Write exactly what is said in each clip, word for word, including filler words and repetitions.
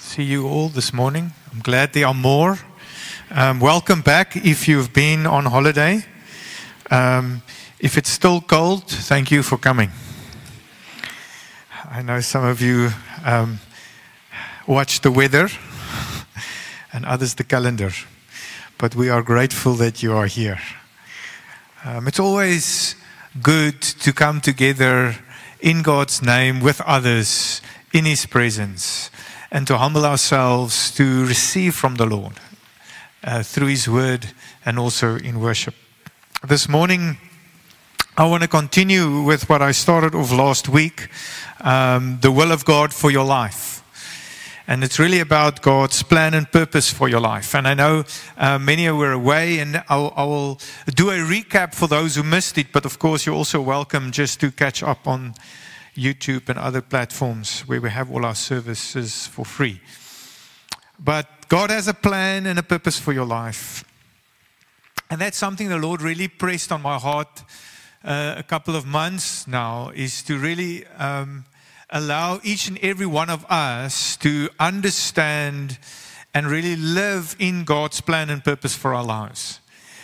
See you all this morning. I'm glad there are more. Um, welcome back if you've been on holiday. Um, if it's still cold, thank you for coming. I know some of you um, watch the weather and others the calendar, but we are grateful that you are here. Um, it's always good to come together in God's name with others in His presence, and to humble ourselves to receive from the Lord uh, through His Word and also in worship. This morning, I want to continue with what I started off last week, um, the will of God for your life. And it's really about God's plan and purpose for your life. And I know uh, many were away, and I'll, I will do a recap for those who missed it. But of course, you're also welcome just to catch up on YouTube and other platforms where we have all our services for free. But God has a plan and a purpose for your life. And that's something the Lord really pressed on my heart uh, a couple of months now, is to really um, allow each and every one of us to understand and really live in God's plan and purpose for our lives.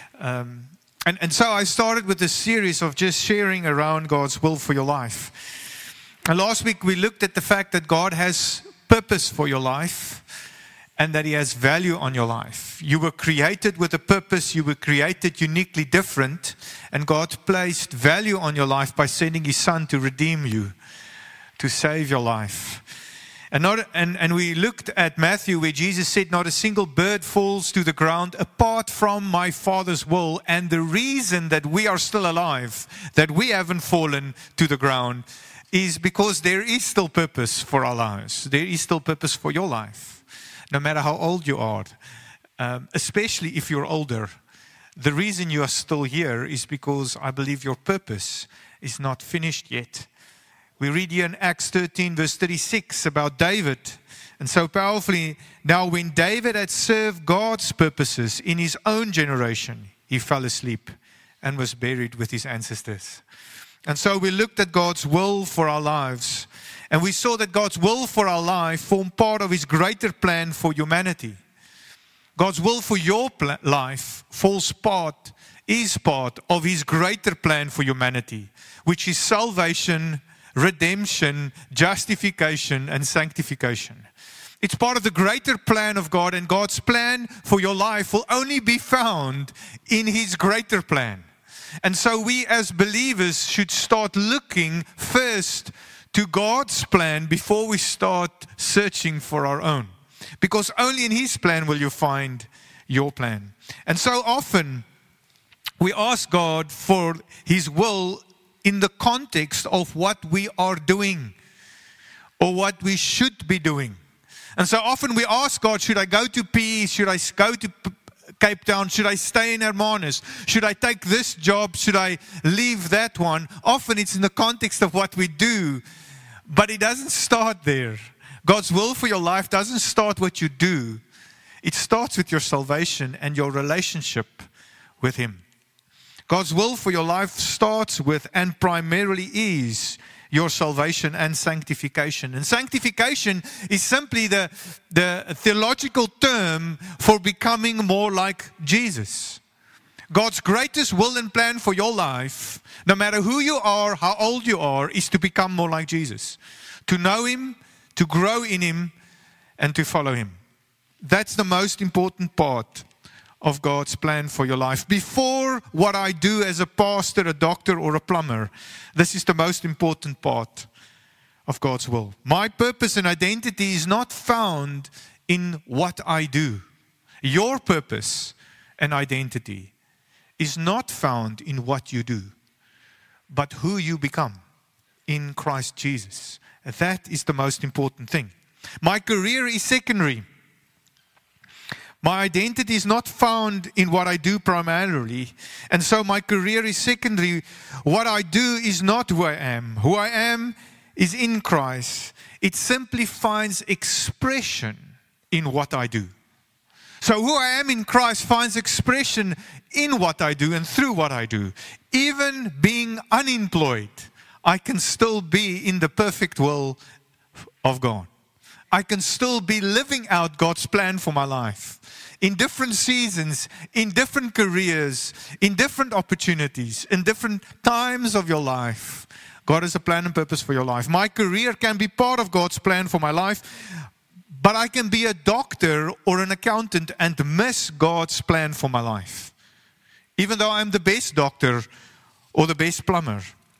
Um, and, and so I started with a series of just sharing around God's will for your life. And last week we looked at the fact that God has purpose for your life and that He has value on your life. You were created with a purpose. You were created uniquely different, and God placed value on your life by sending His Son to redeem you, to save your life. And, not, and, and we looked at Matthew, where Jesus said, not a single bird falls to the ground apart from my Father's will. And the reason that we are still alive, that we haven't fallen to the ground, is because there is still purpose for our lives. There is still purpose for your life, no matter how old you are, um, especially if you're older. The reason you are still here is because I believe your purpose is not finished yet. We read here in Acts thirteen, verse thirty-six, about David. And so powerfully, now when David had served God's purposes in his own generation, he fell asleep and was buried with his ancestors. And so we looked at God's will for our lives. And we saw that God's will for our life formed part of His greater plan for humanity. God's will for your pl- life falls part, is part of His greater plan for humanity, which is salvation, redemption, justification, and sanctification. It's part of the greater plan of God, and God's plan for your life will only be found in His greater plan. And so we as believers should start looking first to God's plan before we start searching for our own. Because only in His plan will you find your plan. And so often we ask God for His will in the context of what we are doing or what we should be doing. And so often we ask God, should I go to P E? Should I go to P- Cape Town? Should I stay in Hermanus? Should I take this job? Should I leave that one? Often it's in the context of what we do, but it doesn't start there. God's will for your life doesn't start what you do. It starts with your salvation and your relationship with Him. God's will for your life starts with and primarily is your salvation and sanctification. And sanctification is simply the, the theological term for becoming more like Jesus. God's greatest will and plan for your life, no matter who you are, how old you are, is to become more like Jesus. To know Him, to grow in Him, and to follow Him. That's the most important part of God's plan for your life. Before what I do as a pastor, a doctor, or a plumber, this is the most important part of God's will. My purpose and identity is not found in what I do. Your purpose and identity is not found in what you do, but who you become in Christ Jesus. That is the most important thing. My career is secondary. My identity is not found in what I do primarily, and so my career is secondary. What I do is not who I am. Who I am is in Christ. It simply finds expression in what I do. So who I am in Christ finds expression in what I do and through what I do. Even being unemployed, I can still be in the perfect will of God. I can still be living out God's plan for my life. In different seasons, in different careers, in different opportunities, in different times of your life, God has a plan and purpose for your life. My career can be part of God's plan for my life, but I can be a doctor or an accountant and miss God's plan for my life. Even though I'm the best doctor or the best plumber.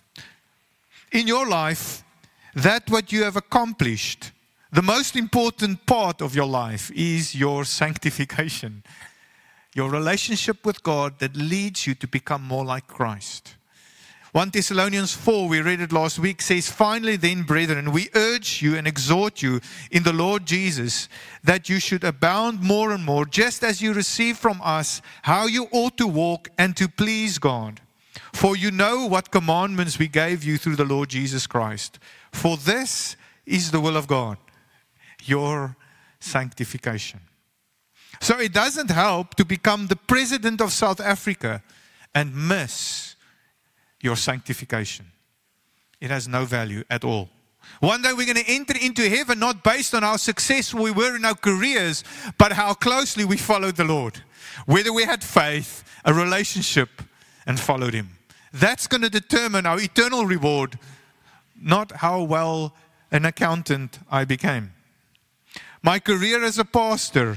In your life, that what you have accomplished, the most important part of your life is your sanctification. Your relationship with God that leads you to become more like Christ. First Thessalonians four, we read it last week, says, "Finally then, brethren, we urge you and exhort you in the Lord Jesus that you should abound more and more, just as you receive from us how you ought to walk and to please God. For you know what commandments we gave you through the Lord Jesus Christ. For this is the will of God, your sanctification." So it doesn't help to become the president of South Africa and miss your sanctification. It has no value at all. One day we're going to enter into heaven not based on how successful we were in our careers, but how closely we followed the Lord. Whether we had faith, a relationship, and followed Him. That's going to determine our eternal reward, not how well an accountant I became. My career as a pastor,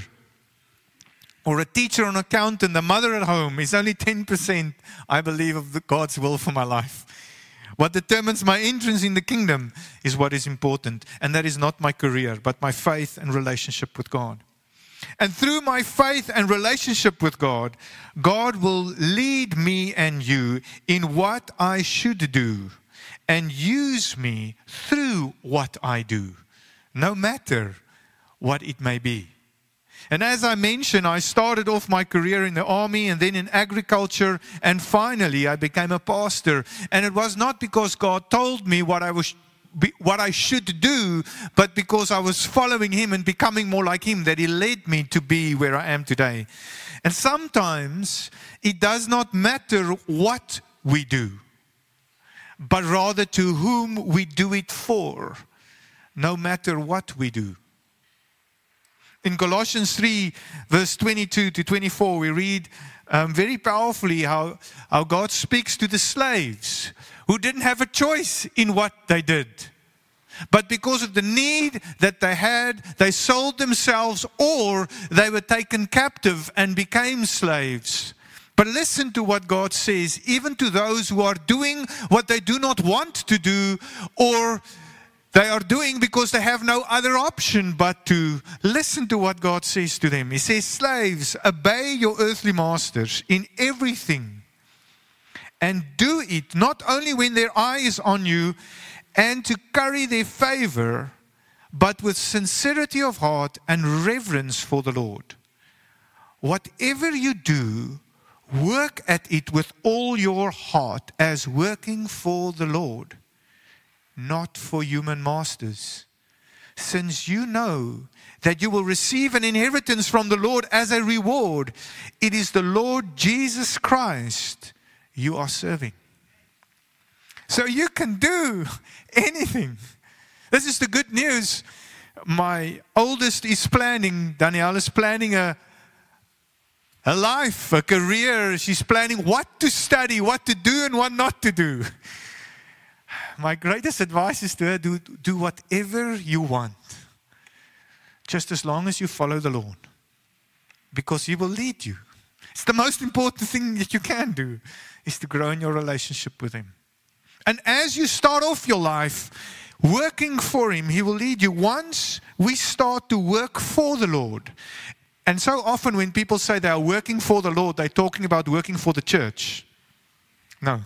or a teacher or an accountant, a mother at home, is only ten percent, I believe, of the God's will for my life. What determines my entrance in the kingdom is what is important. And that is not my career, but my faith and relationship with God. And through my faith and relationship with God, God will lead me and you in what I should do and use me through what I do, no matter what it may be. And as I mentioned, I started off my career in the army and then in agriculture, and finally I became a pastor. And it was not because God told me what I was, what I should do, but because I was following Him and becoming more like Him, that He led me to be where I am today. And sometimes it does not matter what we do, but rather to whom we do it for, no matter what we do. In Colossians three, verse twenty-two to twenty-four, we read um, very powerfully how, how God speaks to the slaves who didn't have a choice in what they did. But because of the need that they had, they sold themselves or they were taken captive and became slaves. But listen to what God says, even to those who are doing what they do not want to do, or they are doing because they have no other option but to listen to what God says to them. He says, "Slaves, obey your earthly masters in everything, and do it not only when their eye is on you and to curry their favor, but with sincerity of heart and reverence for the Lord. Whatever you do, work at it with all your heart as working for the Lord, not for human masters, since you know that you will receive an inheritance from the Lord as a reward. It is the Lord Jesus Christ you are serving." So you can do anything. This is the good news. My oldest is planning, Danielle is planning a, a life, a career. She's planning what to study, what to do and what not to do. My greatest advice is to her, do, do whatever you want, just as long as you follow the Lord, because He will lead you. It's the most important thing that you can do, is to grow in your relationship with Him. And as you start off your life working for Him, He will lead you. Once we start to work for the Lord, and so often when people say they are working for the Lord, they're talking about working for the church. No.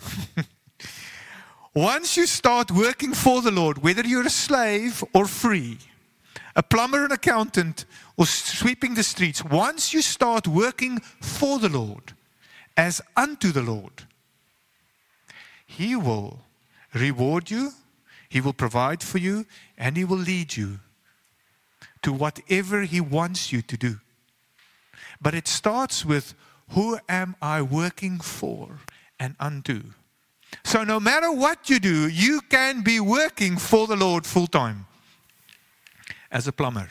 Once you start working for the Lord, whether you're a slave or free, a plumber, an accountant, or sweeping the streets, once you start working for the Lord, as unto the Lord, He will reward you, He will provide for you, and He will lead you to whatever He wants you to do. But it starts with, who am I working for and unto? So no matter what you do, you can be working for the Lord full time. as a plumber.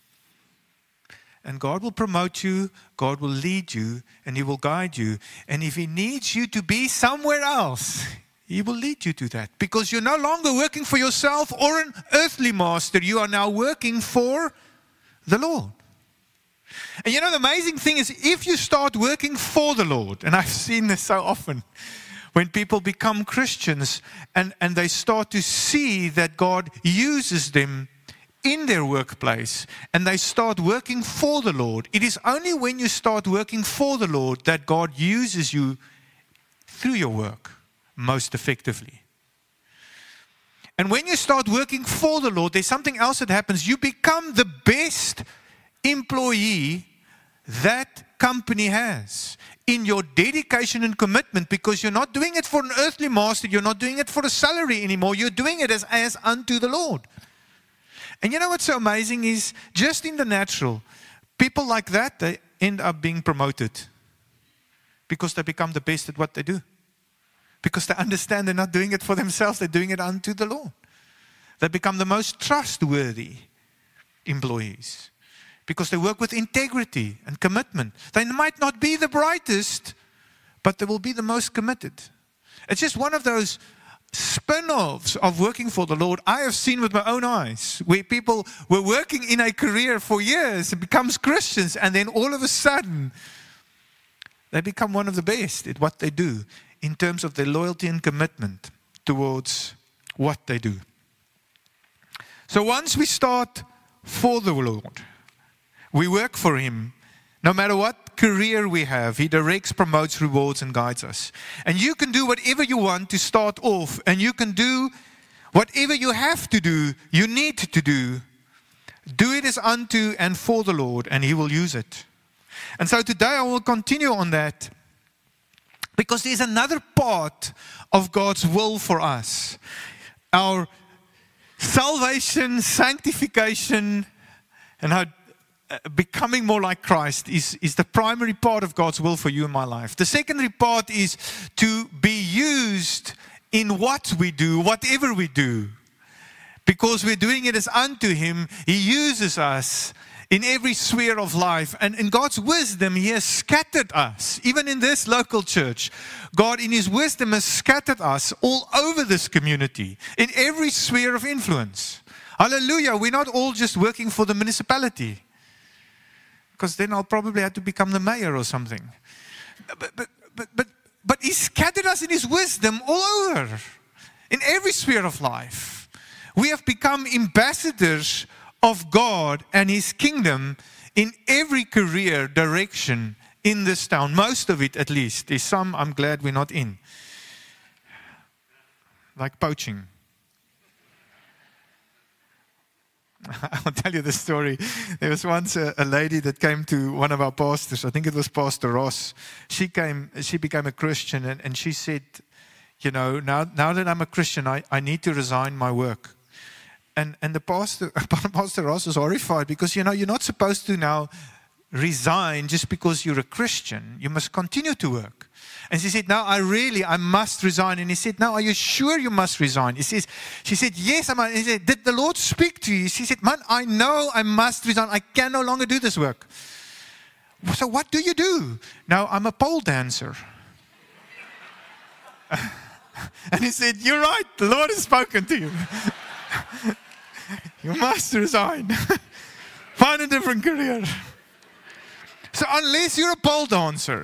And God will promote you, God will lead you, and He will guide you. And if He needs you to be somewhere else, He will lead you to that. Because you're no longer working for yourself or an earthly master. You are now working for the Lord. And you know, the amazing thing is, if you start working for the Lord, and I've seen this so often, when people become Christians and, and they start to see that God uses them in their workplace and they start working for the Lord, it is only when you start working for the Lord that God uses you through your work most effectively. And when you start working for the Lord, there's something else that happens. You become the best employee that company has in your dedication and commitment, because you're not doing it for an earthly master, you're not doing it for a salary anymore, you're doing it as, as unto the Lord. And you know what's so amazing is, just in the natural, people like that, they end up being promoted because they become the best at what they do. Because they understand they're not doing it for themselves, they're doing it unto the Lord. They become the most trustworthy employees because they work with integrity and commitment. They might not be the brightest, but they will be the most committed. It's just one of those spin-offs of working for the Lord I have seen with my own eyes, where people were working in a career for years and becomes Christians, and then all of a sudden they become one of the best at what they do in terms of their loyalty and commitment towards what they do. So once we start for the Lord, we work for Him. No matter what career we have, He directs, promotes, rewards, and guides us. And you can do whatever you want to start off, and you can do whatever you have to do, you need to do. Do it as unto and for the Lord, and He will use it. And so today I will continue on that, because there's another part of God's will for us. Our salvation, sanctification, and how becoming more like Christ is, is the primary part of God's will for you in my life. The secondary part is to be used in what we do, whatever we do. Because we're doing it as unto Him, He uses us in every sphere of life. And in God's wisdom, He has scattered us. Even in this local church, God in His wisdom has scattered us all over this community, in every sphere of influence. Hallelujah. We're not all just working for the municipality, because then I'll probably have to become the mayor or something. But, but, but, but, but He scattered us in His wisdom all over, in every sphere of life. We have become ambassadors of God and His kingdom in every career direction in this town. Most of it, at least. There's some I'm glad we're not in. Like poaching. I'll tell you the story. There was once a, a lady that came to one of our pastors. I think it was Pastor Ross. She came, she became a Christian, and, and she said, you know, now, now that I'm a Christian, I, I need to resign my work. And, and the pastor, Pastor Ross was horrified, because, you know, you're not supposed to now resign just because you're a Christian. You must continue to work. And she said, no, I really, I must resign. And he said, no, are you sure you must resign? He says, she said, yes, I'm. He said, did the Lord speak to you? She said, man, I know I must resign. I can no longer do this work. So what do you do? Now, I'm a pole dancer. And he said, you're right. The Lord has spoken to you. You must resign. Find a different career. So unless you're a pole dancer,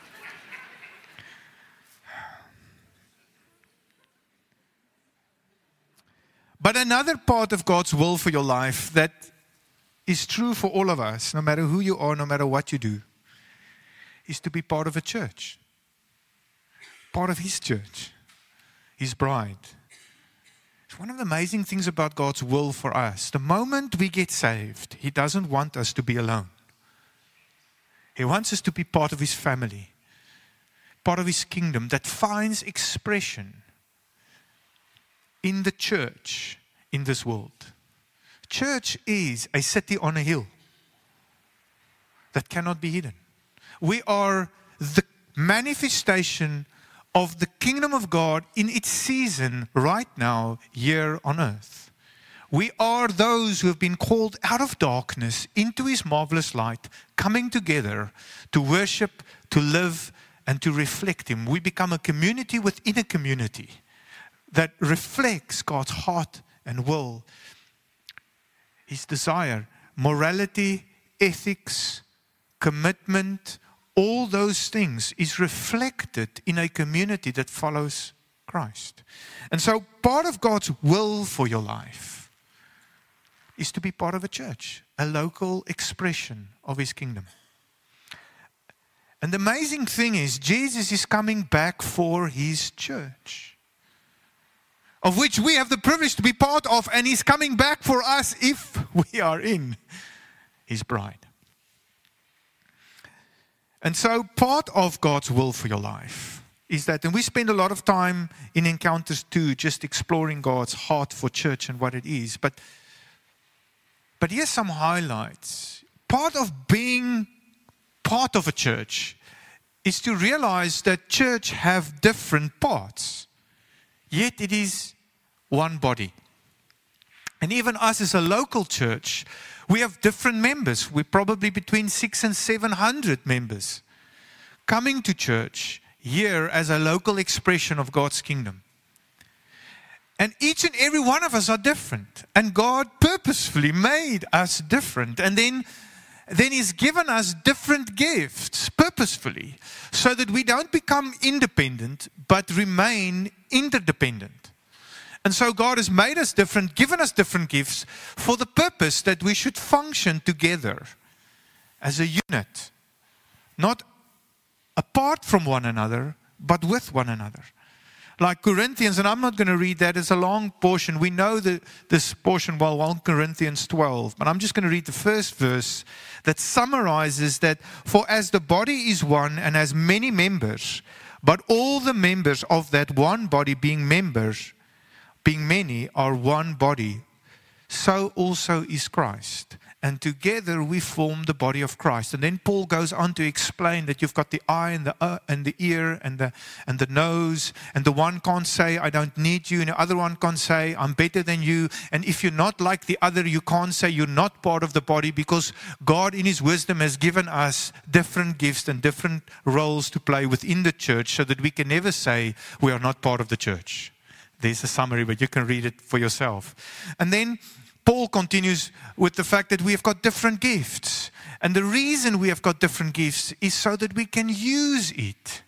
but another part of God's will for your life that is true for all of us, no matter who you are, no matter what you do, is to be part of a church. Part of His church. His bride. It's one of the amazing things about God's will for us. The moment we get saved, He doesn't want us to be alone. He wants us to be part of His family. Part of His kingdom that finds expression in the church in this world. Church is a city on a hill that cannot be hidden. We are the manifestation of the kingdom of God in its season right now here on earth. We are those who have been called out of darkness into His marvelous light, coming together to worship, to live, and to reflect Him. We become a community within a community that reflects God's heart and will, His desire, morality, ethics, commitment, all those things is reflected in a community that follows Christ. And so part of God's will for your life is to be part of a church, a local expression of His kingdom. And the amazing thing is, Jesus is coming back for His church, of which we have the privilege to be part of, and He's coming back for us if we are in His bride. And so part of God's will for your life is that, and we spend a lot of time in Encounters too, just exploring God's heart for church and what it is, but But here's some highlights. Part of being part of a church is to realize that church have different parts, yet it is one body. And even us as a local church, we have different members. We're probably between six and seven hundred members coming to church here as a local expression of God's kingdom. And each and every one of us are different. And God purposefully made us different. And then, then He's given us different gifts purposefully, so that we don't become independent, but remain interdependent. And so God has made us different, given us different gifts for the purpose that we should function together as a unit. Not apart from one another, but with one another. Like Corinthians, and I'm not going to read that, it's a long portion. We know the, this portion well, First Corinthians twelve. But I'm just going to read the first verse that summarizes that, for as the body is one and has many members, but all the members of that one body being members, being many, are one body, so also is Christ. And together we form the body of Christ. And then Paul goes on to explain that you've got the eye and the uh, and the ear and the and the nose. And the one can't say, I don't need you. And the other one can't say, I'm better than you. And if you're not like the other, you can't say you're not part of the body, because God in His wisdom has given us different gifts and different roles to play within the church, so that we can never say we are not part of the church. There's a summary, but you can read it for yourself. And then Paul continues with the fact that we have got different gifts. And the reason we have got different gifts is so that we can use it.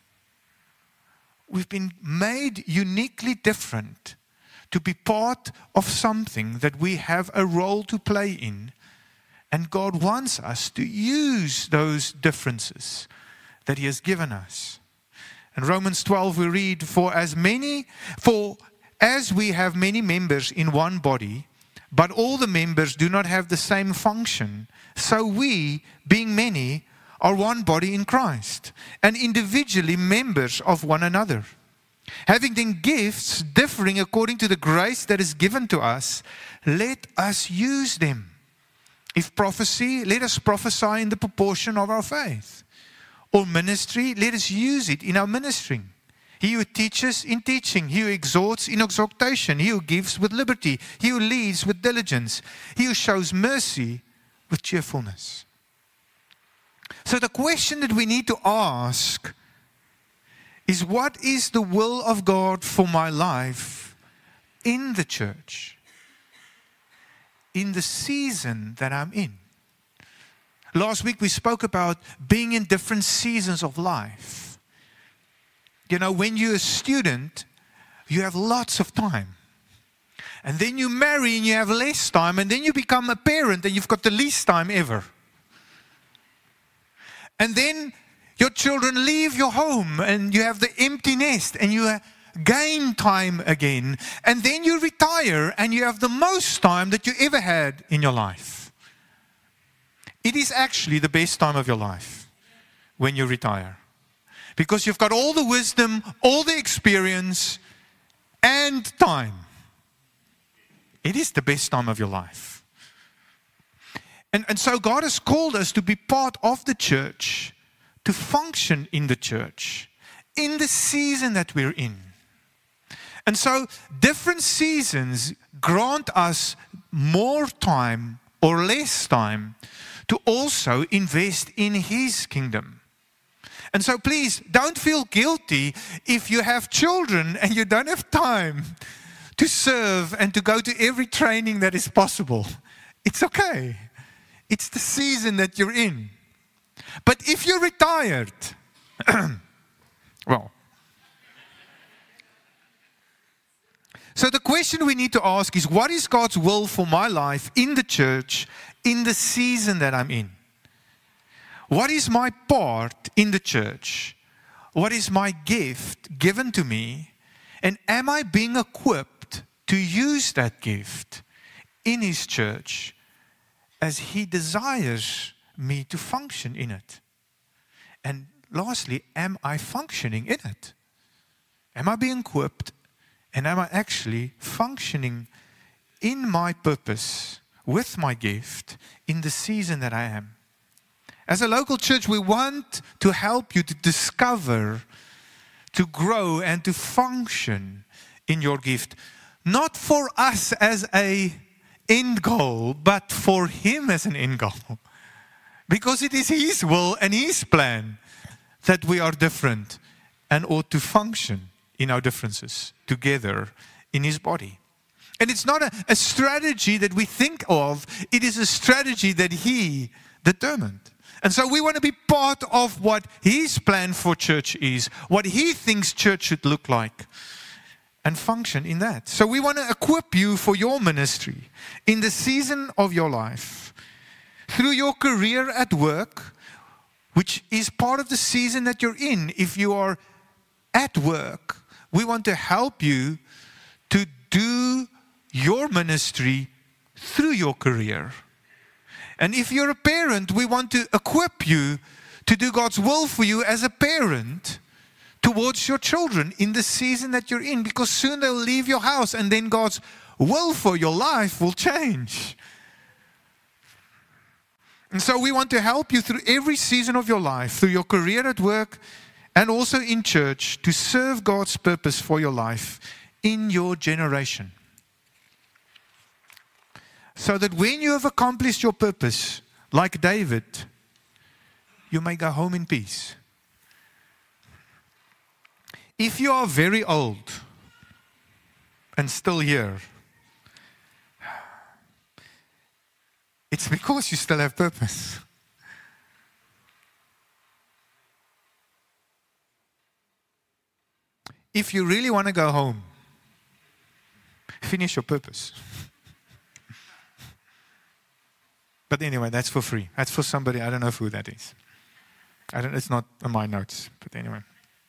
We've been made uniquely different to be part of something that we have a role to play in. And God wants us to use those differences that He has given us. In Romans twelve we read, For as many, for as we have many members in one body, but all the members do not have the same function, so we, being many, are one body in Christ, and individually members of one another. Having then gifts differing according to the grace that is given to us, let us use them. If prophecy, let us prophesy in the proportion of our faith. Or ministry, let us use it in our ministering. He who teaches in teaching, he who exhorts in exhortation, he who gives with liberty, he who leads with diligence, he who shows mercy with cheerfulness. So the question that we need to ask is, what is the will of God for my life in the church, in the season that I'm in? Last week we spoke about being in different seasons of life. You know, when you're a student, you have lots of time. And then you marry and you have less time. And then you become a parent and you've got the least time ever. And then your children leave your home and you have the empty nest and you gain time again. And then you retire and you have the most time that you ever had in your life. It is actually the best time of your life when you retire. Because you've got all the wisdom, all the experience, and time. It is the best time of your life. And, and so God has called us to be part of the church, to function in the church, in the season that we're in. And so different seasons grant us more time or less time to also invest in His kingdom. And so please don't feel guilty if you have children and you don't have time to serve and to go to every training that is possible. It's okay. It's the season that you're in. But if you're retired, well, so the question we need to ask is, what is God's will for my life in the church in the season that I'm in? What is my part in the church? What is my gift given to me? And am I being equipped to use that gift in His church as He desires me to function in it? And lastly, am I functioning in it? Am I being equipped? And am I actually functioning in my purpose with my gift in the season that I am? As a local church, we want to help you to discover, to grow, and to function in your gift. Not for us as an end goal, but for Him as an end goal. Because it is His will and His plan that we are different and ought to function in our differences together in His body. And it's not a, a strategy that we think of, it is a strategy that He determined. And so we want to be part of what His plan for church is, what He thinks church should look like, and function in that. So we want to equip you for your ministry in the season of your life, through your career at work, which is part of the season that you're in. If you are at work, we want to help you to do your ministry through your career. And if you're a parent, we want to equip you to do God's will for you as a parent towards your children in the season that you're in, because soon they'll leave your house and then God's will for your life will change. And so we want to help you through every season of your life, through your career at work and also in church, to serve God's purpose for your life in your generation. So that when you have accomplished your purpose, like David, you may go home in peace. If you are very old and still here, it's because you still have purpose. If you really want to go home, finish your purpose. But anyway, that's for free. That's for somebody, I don't know who that is. I don't, it's not on my notes, but anyway.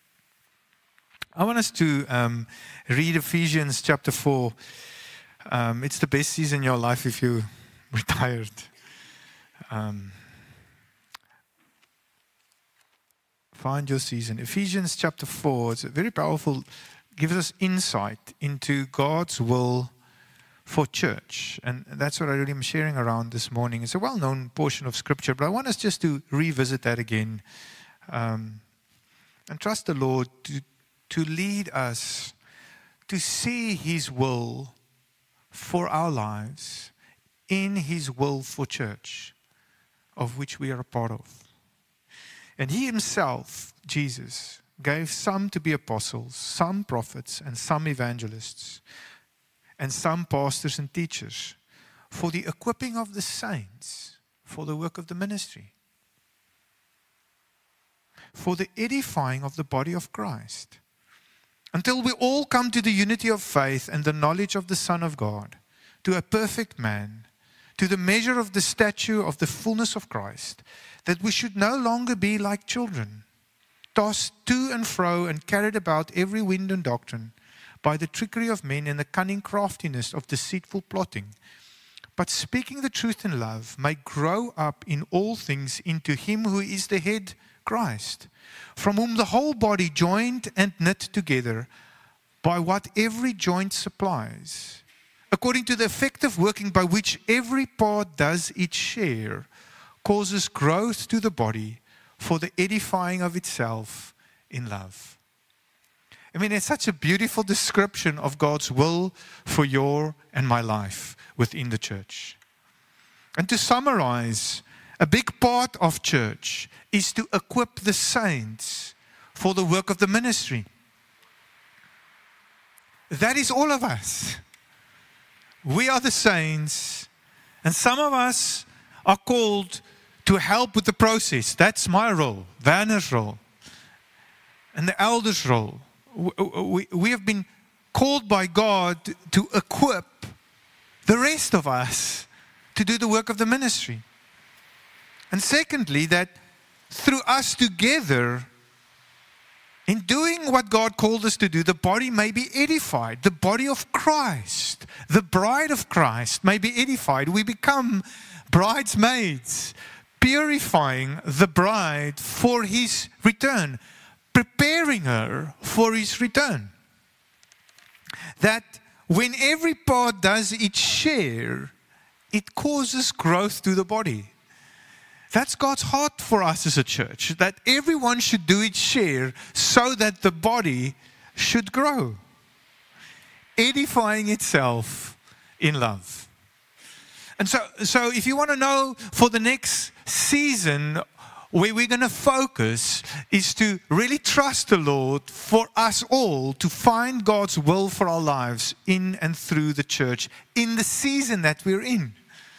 I want us to um, read Ephesians chapter four. Um, it's the best season in your life if you retired. Um, find your season. Ephesians chapter four. It's a very powerful, gives us insight into God's will for church. And that's what I really am sharing around this morning. It's a well-known portion of Scripture, but I want us just to revisit that again um, and trust the Lord to, to lead us to see His will for our lives in His will for church, of which we are a part of. And He Himself, Jesus, gave some to be apostles, some prophets, and some evangelists, and some pastors and teachers, for the equipping of the saints, for the work of the ministry, for the edifying of the body of Christ, until we all come to the unity of faith and the knowledge of the Son of God, to a perfect man, to the measure of the stature of the fullness of Christ, that we should no longer be like children, tossed to and fro and carried about every wind and doctrine, by the trickery of men and the cunning craftiness of deceitful plotting, but speaking the truth in love, may grow up in all things into Him who is the head, Christ, from whom the whole body, joined and knit together by what every joint supplies, according to the effective working by which every part does its share, causes growth to the body for the edifying of itself in love. I mean, it's such a beautiful description of God's will for your and my life within the church. And to summarize, a big part of church is to equip the saints for the work of the ministry. That is all of us. We are the saints, and some of us are called to help with the process. That's my role, Werner's role, and the elders' role. We, we have been called by God to equip the rest of us to do the work of the ministry. And secondly, that through us together, in doing what God called us to do, the body may be edified. The body of Christ, the bride of Christ may be edified. We become bridesmaids, purifying the bride for His return, preparing her for His return. That when every part does its share, it causes growth to the body. That's God's heart for us as a church, that everyone should do its share so that the body should grow, edifying itself in love. And so, so if you want to know for the next season where we're going to focus is to really trust the Lord for us all to find God's will for our lives in and through the church in the season that we're in.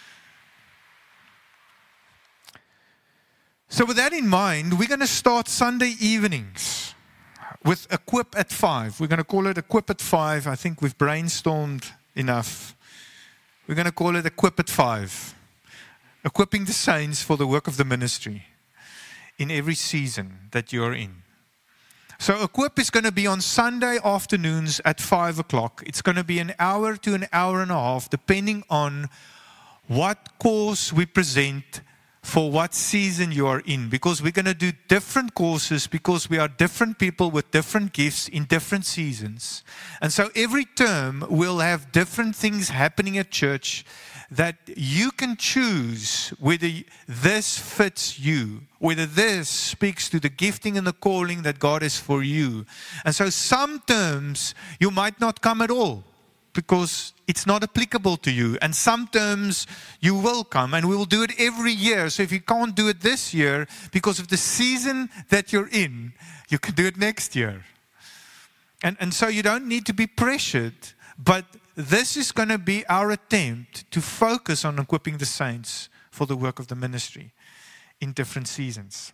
So with that in mind, we're going to start Sunday evenings with Equip at five. We're going to call it Equip at five. I think we've brainstormed enough. We're going to call it Equip at five. Equipping the saints for the work of the ministry in every season that you're in. So Equip is going to be on Sunday afternoons at five o'clock. It's going to be an hour to an hour and a half, depending on what course we present for what season you are in, because we're going to do different courses because we are different people with different gifts in different seasons. And so every term we'll have different things happening at church that you can choose whether this fits you, whether this speaks to the gifting and the calling that God has for you. And so some terms you might not come at all, because it's not applicable to you. And some terms you will come, and we will do it every year. So if you can't do it this year because of the season that you're in, you can do it next year. And, and so you don't need to be pressured, but this is going to be our attempt to focus on equipping the saints for the work of the ministry in different seasons.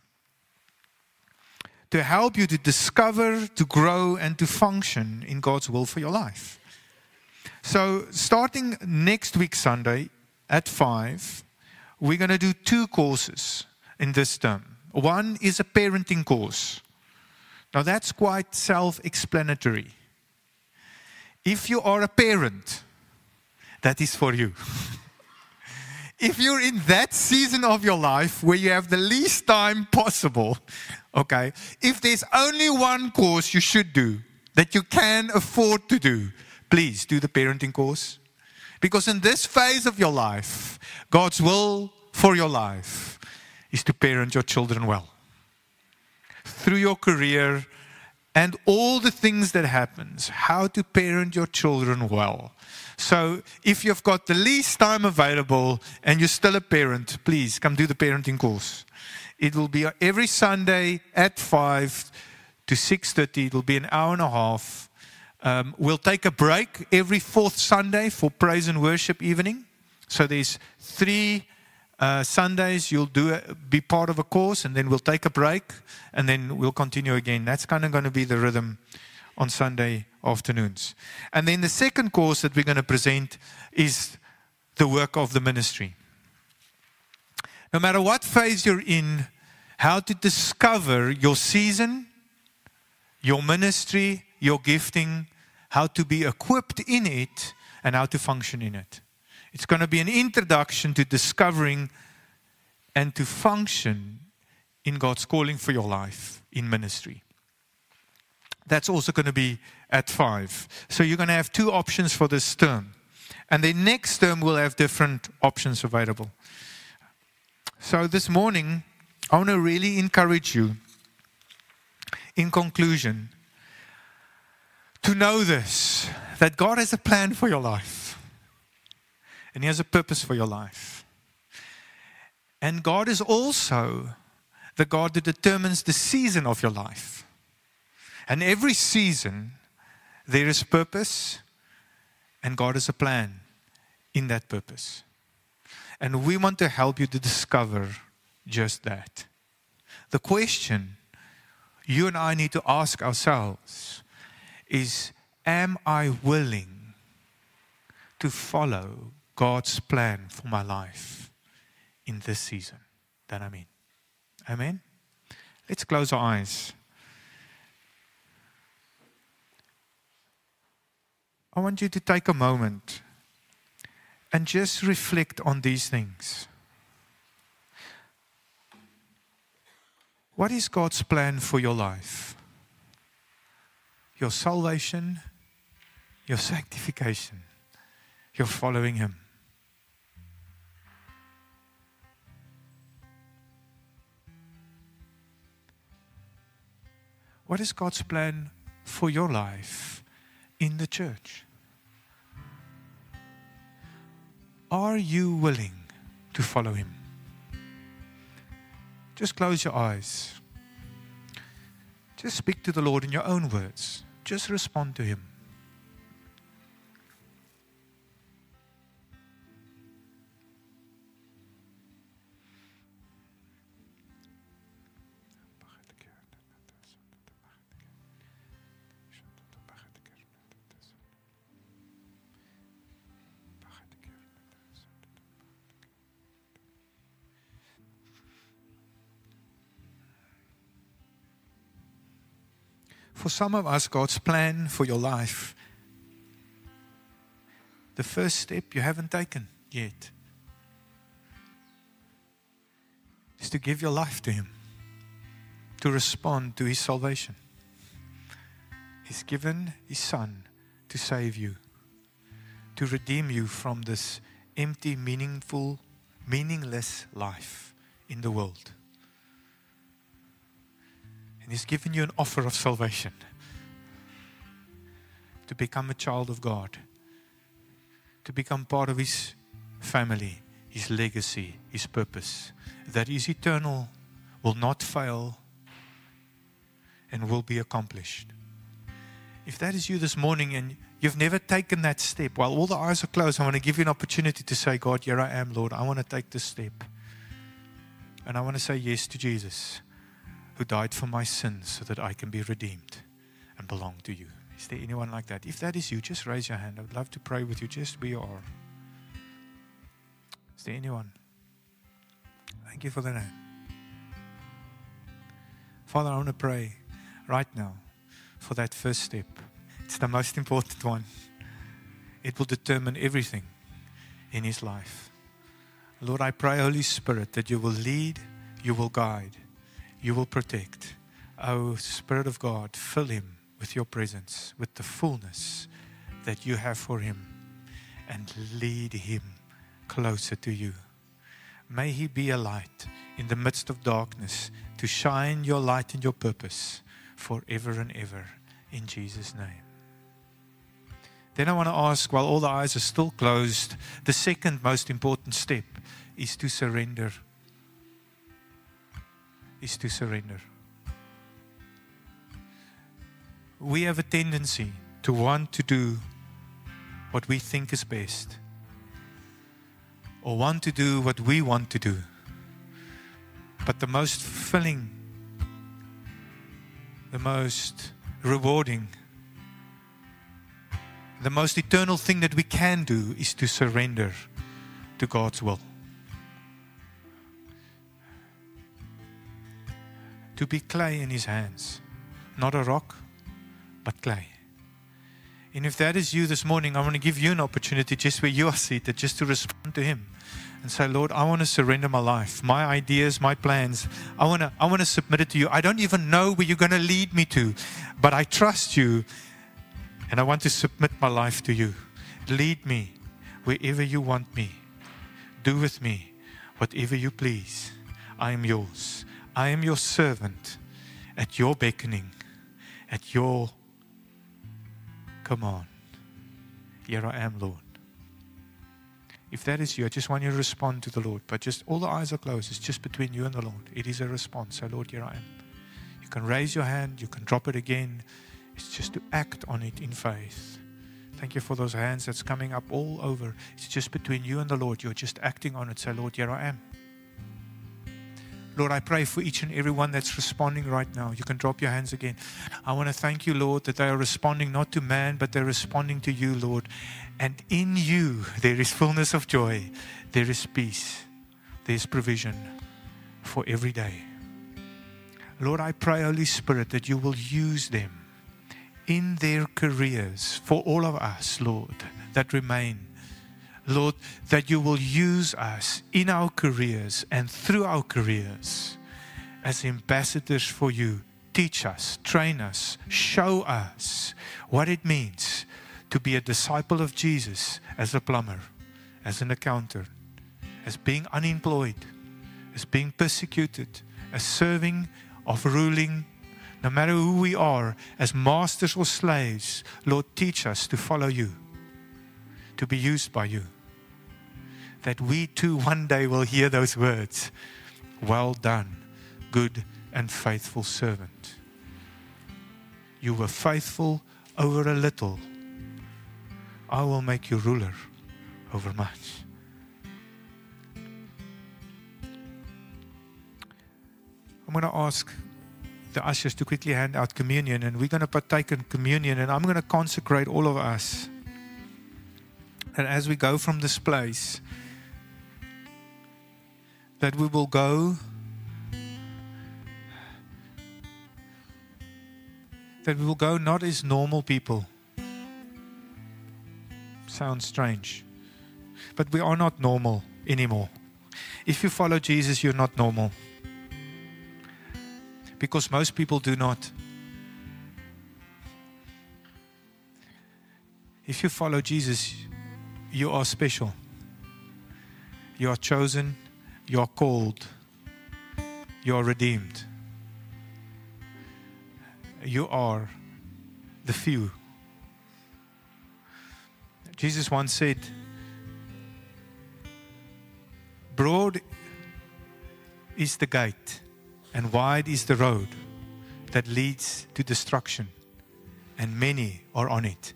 To help you to discover, to grow, and to function in God's will for your life. So starting next week Sunday at five, we're going to do two courses in this term. One is a parenting course. Now that's quite self-explanatory. If you are a parent, that is for you. If you're in that season of your life where you have the least time possible, okay, if there's only one course you should do that you can afford to do, please do the parenting course. Because in this phase of your life, God's will for your life is to parent your children well. Through your career and all the things that happens, how to parent your children well. So if you've got the least time available and you're still a parent, please come do the parenting course. It will be every Sunday at five to six thirty. It will be an hour and a half. Um, we'll take a break every fourth Sunday for praise and worship evening. So there's three uh, Sundays you'll do a, be part of a course, and then we'll take a break, and then we'll continue again. That's kind of going to be the rhythm on Sunday afternoons. And then the second course that we're going to present is the work of the ministry. No matter what phase you're in, how to discover your season, your ministry, your gifting, how to be equipped in it, and how to function in it. It's going to be an introduction to discovering and to function in God's calling for your life in ministry. That's also going to be at five. So you're going to have two options for this term. And the next term will have different options available. So this morning, I want to really encourage you, in conclusion, to know this, that God has a plan for your life. And He has a purpose for your life. And God is also the God that determines the season of your life. And every season, there is purpose, and God has a plan in that purpose. And we want to help you to discover just that. The question you and I need to ask ourselves is, am I willing to follow God's plan for my life in this season that I'm in? Amen? Let's close our eyes. I want you to take a moment and just reflect on these things. What is God's plan for your life? Your salvation, your sanctification, your following Him. What is God's plan for your life in the church? Are you willing to follow Him? Just close your eyes. Just speak to the Lord in your own words. Just respond to Him. For some of us, God's plan for your life, the first step you haven't taken yet, is to give your life to Him, to respond to His salvation. He's given His Son to save you, to redeem you from this empty, meaningful, meaningless life in the world. And He's given you an offer of salvation to become a child of God, to become part of His family, His legacy, His purpose, that is eternal, will not fail, and will be accomplished. If that is you this morning and you've never taken that step, while all the eyes are closed, I want to give you an opportunity to say, God, here I am, Lord. I want to take this step. And I want to say yes to Jesus, who died for my sins so that I can be redeemed and belong to you. Is there anyone like that? If that is you, just raise your hand. I would love to pray with you just where you are. Is there anyone? Thank you for that hand. Father, I want to pray right now for that first step. It's the most important one. It will determine everything in his life. Lord, I pray, Holy Spirit, that you will lead, you will guide, you will protect. Oh, Spirit of God, fill him with your presence, with the fullness that you have for him, and lead him closer to you. May he be a light in the midst of darkness, to shine your light and your purpose forever and ever, in Jesus' name. Then I want to ask, while all the eyes are still closed, the second most important step is to surrender. Is to surrender. We have a tendency to want to do what we think is best, or want to do what we want to do. But the most fulfilling, the most rewarding, the most eternal thing that we can do is to surrender to God's will. To be clay in his hands, not a rock, but clay. And if that is you this morning, I want to give you an opportunity just where you are seated, just to respond to him and say, Lord, I want to surrender my life, my ideas, my plans. I want to, I want to submit it to you. I don't even know where you're going to lead me to, but I trust you, and I want to submit my life to you. Lead me wherever you want me. Do with me whatever you please. I am yours. I am your servant, at your beckoning, at your Come on. Here I am, Lord. If that is you, I just want you to respond to the Lord. But just all the eyes are closed. It's just between you and the Lord. It is a response. So, Lord, here I am. You can raise your hand. You can drop it again. It's just to act on it in faith. Thank you for those hands that's coming up all over. It's just between you and the Lord. You're just acting on it. Say, Lord, here I am. Lord, I pray for each and every one that's responding right now. You can drop your hands again. I want to thank you, Lord, that they are responding not to man, but they're responding to you, Lord. And in you, there is fullness of joy. There is peace. There is provision for every day. Lord, I pray, Holy Spirit, that you will use them in their careers for all of us, Lord, that remain. Lord, that you will use us in our careers and through our careers as ambassadors for you. Teach us, train us, show us what it means to be a disciple of Jesus as a plumber, as an accountant, as being unemployed, as being persecuted, as serving, of ruling, no matter who we are, as masters or slaves. Lord, teach us to follow you, to be used by you. That we too one day will hear those words. Well done, good and faithful servant. You were faithful over a little. I will make you ruler over much. I'm going to ask the ushers to quickly hand out communion, and we're going to partake in communion, and I'm going to consecrate all of us. And as we go from this place, that we will go, that we will go not as normal people. Sounds strange, but we are not normal anymore. If you follow Jesus, you're not normal. Because most people do not. If you follow Jesus, you are special. You are chosen. You are called. You are redeemed. You are the few. Jesus once said, broad is the gate and wide is the road that leads to destruction, and many are on it.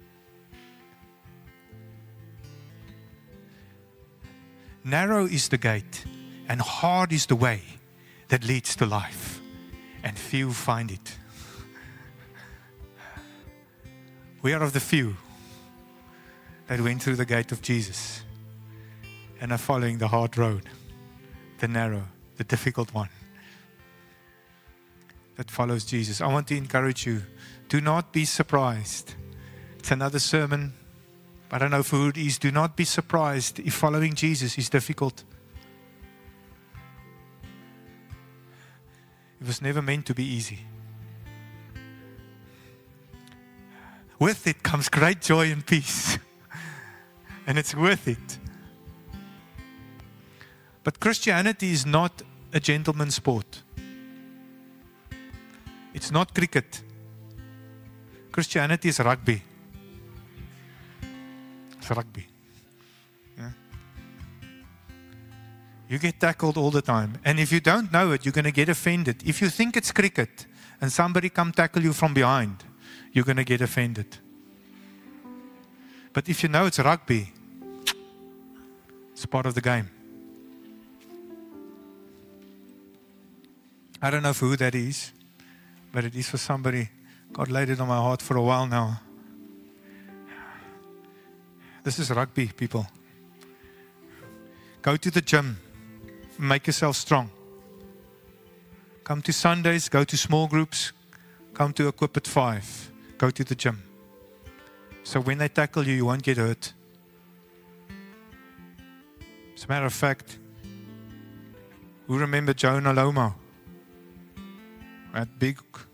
Narrow is the gate, and hard is the way that leads to life, and few find it. We are of the few that went through the gate of Jesus and are following the hard road, the narrow, the difficult one that follows Jesus. I want to encourage you, do not be surprised. It's another sermon. I don't know for who it is. Do not be surprised if following Jesus is difficult. It was never meant to be easy. With it comes great joy and peace. And it's worth it. But Christianity is not a gentleman's sport. It's not cricket. Christianity is rugby. It's rugby. Yeah. You get tackled all the time. And if you don't know it, you're going to get offended. If you think it's cricket and somebody come tackle you from behind, you're going to get offended. But if you know it's rugby, it's part of the game. I don't know for who that is, but it is for somebody. God laid it on my heart for a while now. This is rugby, people. Go to the gym. Make yourself strong. Come to Sundays. Go to small groups. Come to Equip at five. Go to the gym. So when they tackle you, you won't get hurt. As a matter of fact, who remember Jonah Lomo? That big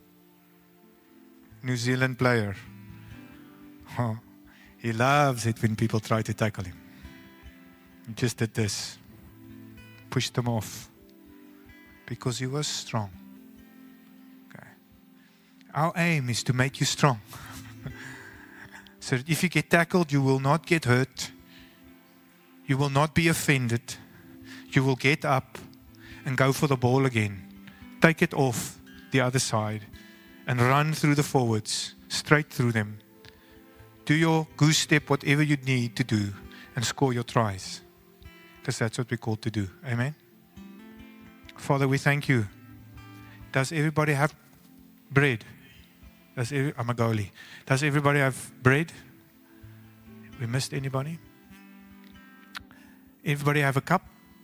New Zealand player. Oh, he loves it when people try to tackle him. He just did this. Pushed them off. Because he was strong. Okay. Our aim is to make you strong. So that if you get tackled, you will not get hurt. You will not be offended. You will get up and go for the ball again. Take it off the other side and run through the forwards, straight through them. Do your goose step, whatever you need to do, and score your tries. Because that's what we're called to do. Amen? Father, we thank you. Does everybody have bread? Does every, I'm a goalie. Does everybody have bread? We missed anybody? Everybody have a cup?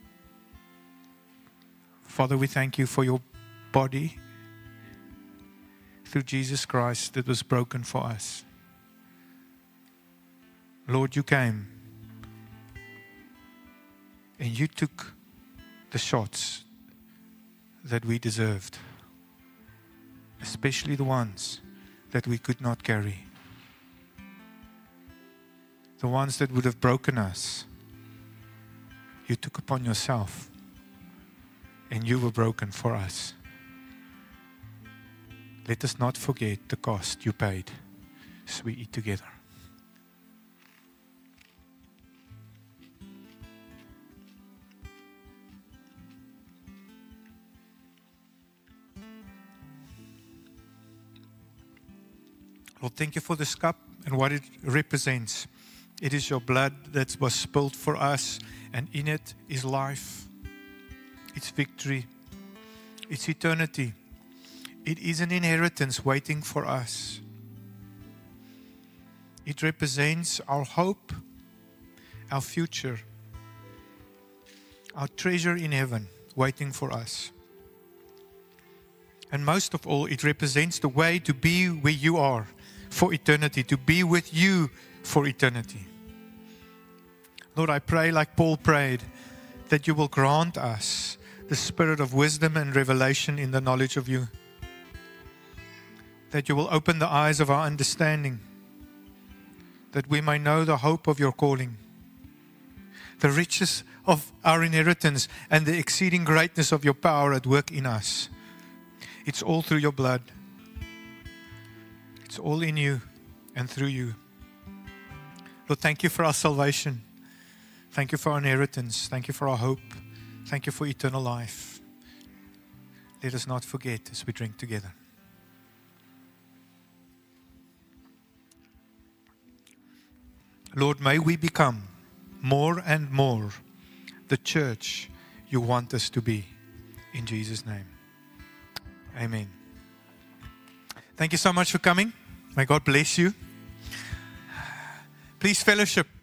Father, we thank you for your body through Jesus Christ that was broken for us. Lord, you came and you took the shots that we deserved, especially the ones that we could not carry, the ones that would have broken us. You took upon yourself and you were broken for us. Let us not forget the cost you paid as we eat together. Lord, thank you for this cup and what it represents. It is your blood that was spilled for us, and in it is life. It's victory. It's eternity. It is an inheritance waiting for us. It represents our hope, our future, our treasure in heaven waiting for us. And most of all, it represents the way to be where you are for eternity, to be with you for eternity. Lord, I pray like Paul prayed, that you will grant us the spirit of wisdom and revelation in the knowledge of you. That you will open the eyes of our understanding, that we may know the hope of your calling, the riches of our inheritance, and the exceeding greatness of your power at work in us. It's all through your blood. It's all in you and through you. Lord, thank you for our salvation. Thank you for our inheritance. Thank you for our hope. Thank you for eternal life. Let us not forget as we drink together. Lord, may we become more and more the church you want us to be. In Jesus' name. Amen. Thank you so much for coming. May God bless you. Please fellowship.